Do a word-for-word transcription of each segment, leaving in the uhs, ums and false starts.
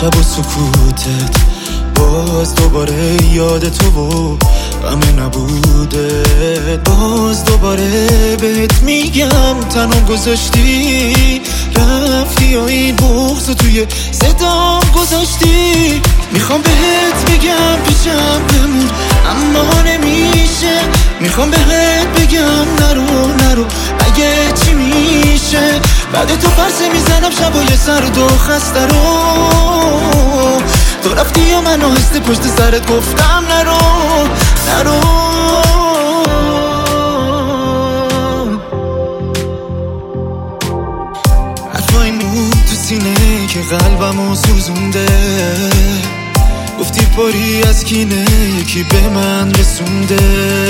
شب و سکوتت باز دوباره یاد تو و غم نبوده، باز دوباره بهت میگم تنها گذاشتی، رفتی و این بغض توی صدام گذاشتی. میخوام بهت بگم پیشم بمون اما نمیشه، میخوام بهت بگم نرو نرو اگه چی میشه. بعد تو پرسه میزنم شبای سرد و خسته رو، تو رفتی یا من آهسته پشت سرت گفتم نرو نرو. حرفای مون تو سینه که قلبمو سوزونده، گفتی پاری از کینه یکی به من رسونده.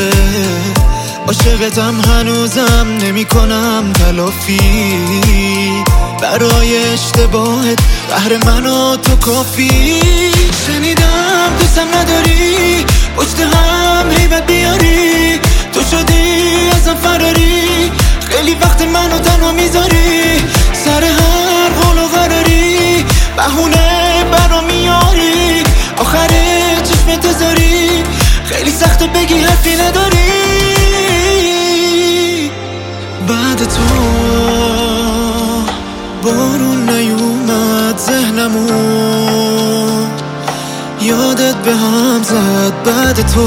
عاشقتم هنوزم نمی کنم تلافی، برای اشتباهت قهر من و تو کافی. شنیدم دوستم نداری، پشت هم هیبت بیاری، تو شدی ازم فراری، خیلی وقت منو تنها میذاری، سر هر قول و قراری بهونه برا میاری، آخر چشم تزاری خیلی سخت بگی حرفی نداری. بعد تو بارون نیومد ذهنمو، یادت به هم زد. بعد تو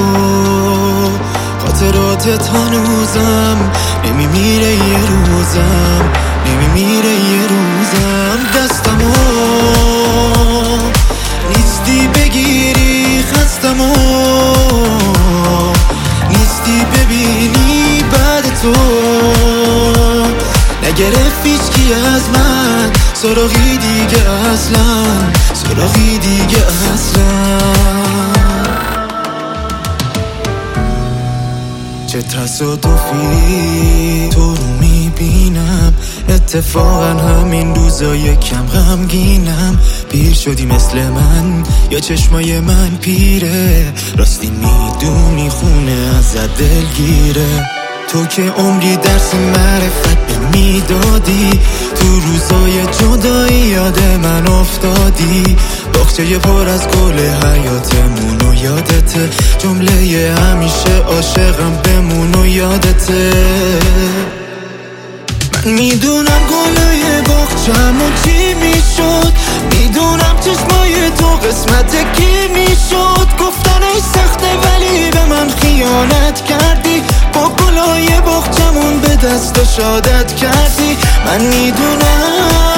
خاطراتت هنوزم نمیمیره یه روزم، نمیمیره یه روزم. دستمو نیستی بگیری، خستمو نیستی ببینی. بعد تو نگرفت هیچکی از من سراغی دیگه اصلا، سراغی دیگه اصلا. چه تصادفی تو رو میبینم، اتفاقا همین روزا یکم غمگینم. پیر شدی مثل من یا چشمای من پیره، راستی میدونی خونه ازت دلگیره. تو که عمری درس معرفت به میدادی، تو روزای جدایی یاد من افتادی. باغچه پر از گل حیاتمون و یادته، جمله همیشه عاشقم بمون و یادته. من میدونم گلای باغچه‌مون چی میشد، میدونم چشمای تو قسمت کی میشد. گفتنش سخته ولی به من خیانت کردی، با گلای باغچه‌مون به دست شادت کردی. من میدونم